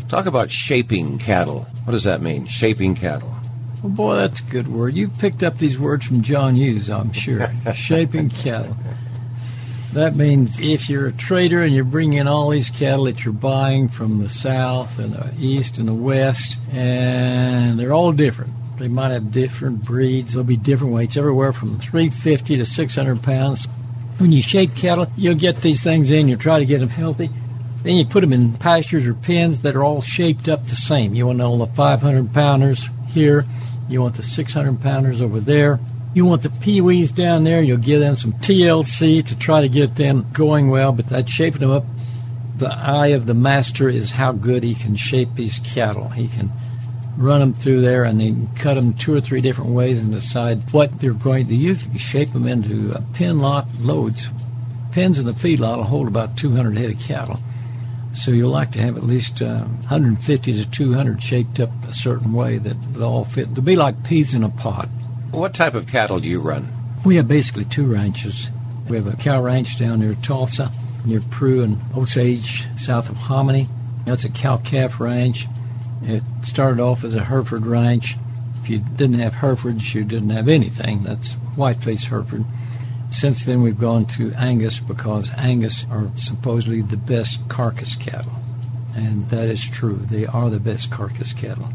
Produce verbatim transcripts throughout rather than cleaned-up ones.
Talk about shaping cattle. What does that mean, shaping cattle? Well, boy, that's a good word. You picked up these words from John Hughes, I'm sure. Shaping cattle. That means if you're a trader and you're bringing in all these cattle that you're buying from the south and the east and the west, and they're all different. They might have different breeds. There'll be different weights, everywhere from three hundred fifty to six hundred pounds. When you shape cattle, you'll get these things in, you'll try to get them healthy. Then you put them in pastures or pens that are all shaped up the same. You want all the five hundred pounders here. You want the six hundred pounders over there. You want the peewees down there. You'll give them some T L C to try to get them going well, but that's shaping them up. The eye of the master is how good he can shape these cattle. He can run them through there and then cut them two or three different ways and decide what they're going to use. You shape them into uh, pen lot loads. Pens in the feedlot will hold about two hundred head of cattle. So you'll like to have at least uh, one hundred fifty to two hundred shaped up a certain way that will all fit. They'll be like peas in a pod. What type of cattle do you run? We have basically two ranches. We have a cow ranch down near Tulsa, near Prue and Osage, south of Hominy. That's a cow-calf ranch. It started off as a Hereford ranch. If you didn't have Herefords, you didn't have anything. That's white-faced Hereford. Since then, we've gone to Angus because Angus are supposedly the best carcass cattle. And that is true. They are the best carcass cattle.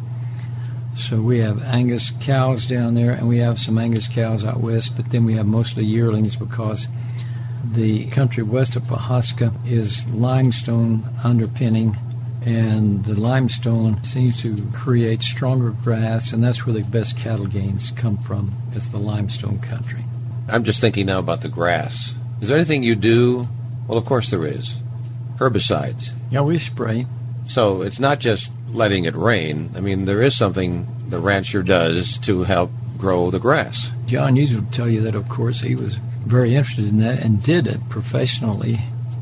So we have Angus cows down there, and we have some Angus cows out west, but then we have mostly yearlings because the country west of Pawhuska is limestone underpinning, and the limestone seems to create stronger grass, and that's where the best cattle gains come from, is the limestone country. I'm just thinking now about the grass. Is there anything you do? Well, of course there is. Herbicides. Yeah, we spray. So it's not just letting it rain. I mean, there is something the rancher does to help grow the grass. John Hughes would tell you that, of course. He was very interested in that and did it professionally.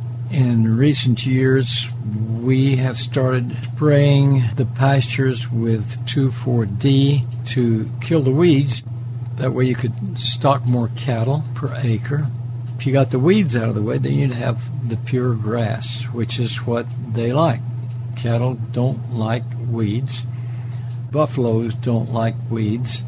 In recent years, we have started spraying the pastures with two four D to kill the weeds. That way you could stock more cattle per acre. If you got the weeds out of the way, then you'd have the pure grass, which is what they like. Cattle don't like weeds. Buffaloes don't like weeds.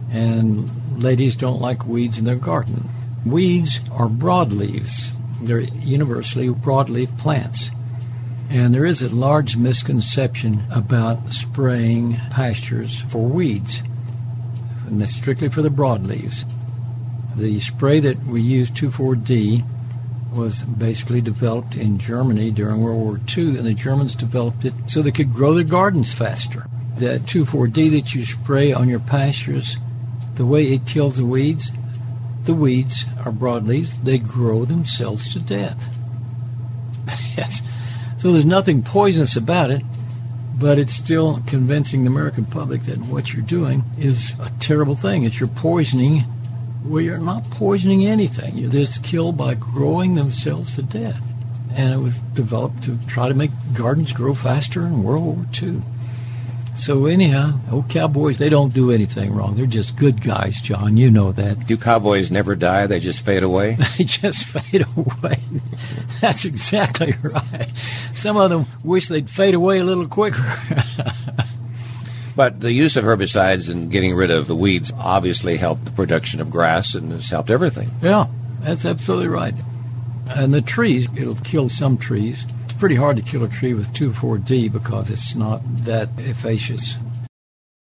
And ladies don't like weeds in their garden. Weeds are broadleaves. They're universally broadleaf plants. And there is a large misconception about spraying pastures for weeds. And that's strictly for the broadleaves. The spray that we use, two four D, was basically developed in Germany during World War Two, and the Germans developed it so they could grow their gardens faster. That two four D that you spray on your pastures, the way it kills the weeds, the weeds are broadleaves. They grow themselves to death. So there's nothing poisonous about it, but it's still convincing the American public that what you're doing is a terrible thing. It's you're poisoning. Well, you're not poisoning anything. You're just killed by growing themselves to death. And it was developed to try to make gardens grow faster in World War Two. So anyhow, old cowboys, they don't do anything wrong. They're just good guys, John. You know that. Do cowboys never die? They just fade away? They just fade away. That's exactly right. Some of them wish they'd fade away a little quicker. But the use of herbicides and getting rid of the weeds obviously helped the production of grass and has helped everything. Yeah, that's absolutely right. And the trees, it'll kill some trees. It's pretty hard to kill a tree with two four D because it's not that efficacious.